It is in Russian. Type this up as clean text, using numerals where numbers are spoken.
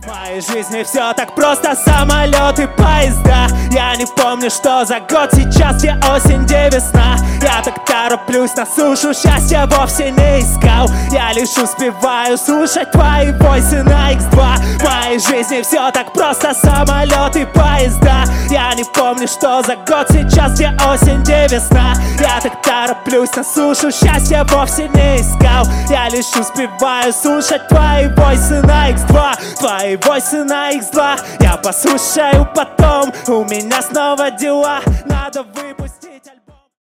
В моей жизни все так просто, самолеты, поезда. Я не помню, что за год сейчас, где осень, где весна. Я так тороплюсь на сушу, счастья вовсе не искал. Я лишь успеваю слушать твои войсы на X2. В моей жизни все так просто, самолеты, поезда. Я не помню, что за год сейчас, где осень, где весна. Я так тороплюсь на сушу, счастья вовсе не искал. Я лишь успеваю слушать твои войсы на X2. Твои войсы на X2 я послушаю потом. У меня снова дела, надо выполнить.